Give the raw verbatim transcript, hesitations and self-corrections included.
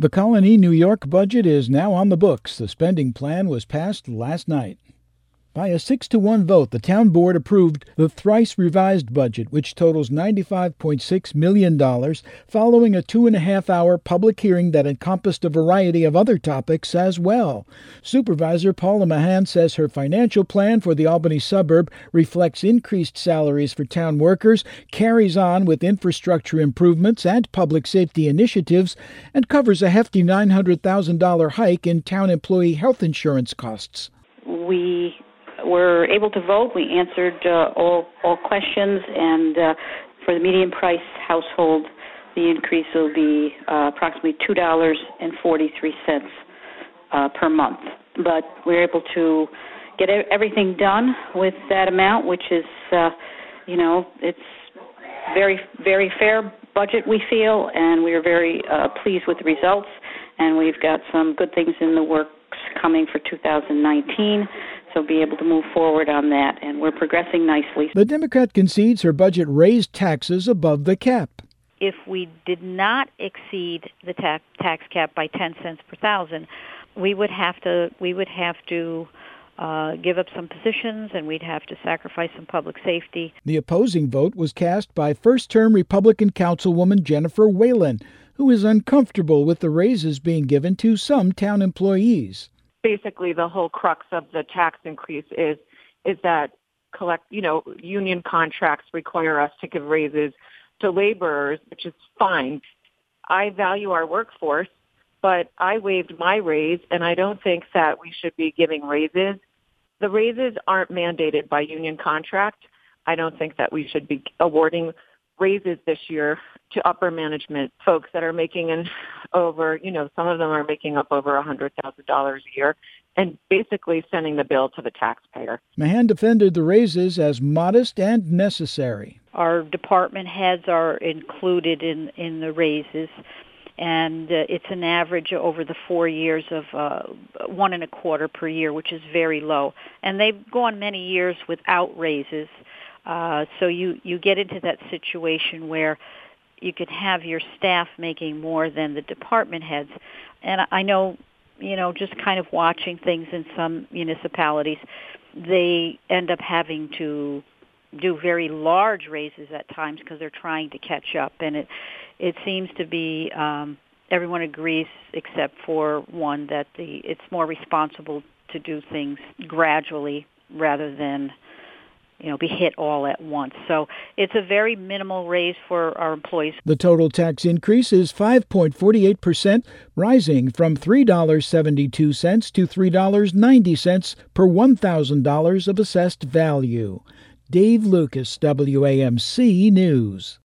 The Colony, New York budget is now on the books. The spending plan was passed last night. By a six to one vote, the town board approved the thrice-revised budget, which totals ninety-five point six million dollars, following a two-and-a-half-hour public hearing that encompassed a variety of other topics as well. Supervisor Paula Mahan says her financial plan for the Albany suburb reflects increased salaries for town workers, carries on with infrastructure improvements and public safety initiatives, and covers a hefty nine hundred thousand dollars hike in town employee health insurance costs. We were able to vote. We answered uh, all all questions, and uh, for the median price household, the increase will be uh, approximately two dollars and forty-three cents uh, per month. But we're able to get everything done with that amount, which is, uh, you know, it's very, very fair budget, we feel, and we are very uh, pleased with the results, and we've got some good things in the works coming for two thousand nineteen. So be able to move forward on that, and we're progressing nicely. The Democrat concedes her budget raised taxes above the cap. If we did not exceed the tax tax cap by ten cents per thousand, we would have to we would have to uh, give up some positions, and we'd have to sacrifice some public safety. The opposing vote was cast by first-term Republican Councilwoman Jennifer Whalen, who is uncomfortable with the raises being given to some town employees. Basically, the whole crux of the tax increase is is that collect, you know, union contracts require us to give raises to laborers, which is fine. I value our workforce, but I waived my raise, and I don't think that we should be giving raises. The raises aren't mandated by union contract. I don't think that we should be awarding raises this year to upper management folks that are making an over, you know, some of them are making up over one hundred thousand dollars a year, and basically sending the bill to the taxpayer. Mahan defended the raises as modest and necessary. Our department heads are included in, in the raises, and uh, it's an average over the four years of uh, one and a quarter per year, which is very low. And they've gone many years without raises. Uh, so you, you get into that situation where you could have your staff making more than the department heads. And I know, you know, just kind of watching things in some municipalities, they end up having to do very large raises at times because they're trying to catch up. And it, it seems to be, um, everyone agrees except for one, that the it's more responsible to do things gradually rather than, you know, be hit all at once. So it's a very minimal raise for our employees. The total tax increase is five point four eight percent, rising from three dollars and seventy-two cents to three dollars and ninety cents per one thousand dollars of assessed value. Dave Lucas, W A M C News.